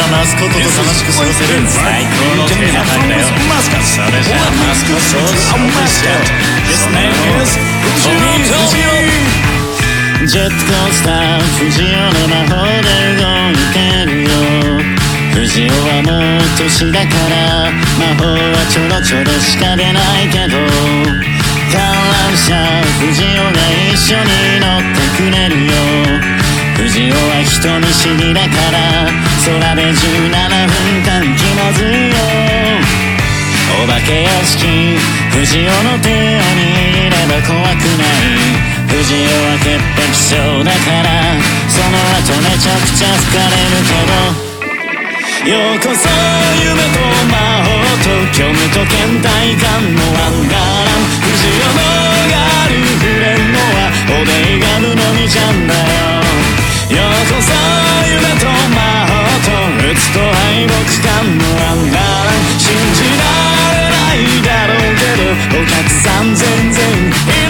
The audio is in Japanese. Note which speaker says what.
Speaker 1: マスコットと楽しく過ごせる最高のテーマパークだよ。それじゃあマスコットを紹介しよう。His name is ジェットコースター藤尾の魔法で動いてるよ。藤尾はもう年だから魔法はちょろちょろしか出ないけど、観覧車藤尾が一緒に乗ってくれるよ。藤尾は人見知りだから空で17分間気まずいよ。お化け屋敷藤尾の手を握れば怖くない。藤尾は潔癖症だからその後めちゃくちゃ好かれるけど、ようこそ夢と魔法と虚無と倦怠感のワンダーランド。藤尾のガールフレンドはおでいがるのみちゃんだよ。ようこそ夢と魔法とうつと敗北感のワンダーランド。信じられないだろうけどお客さん全然いない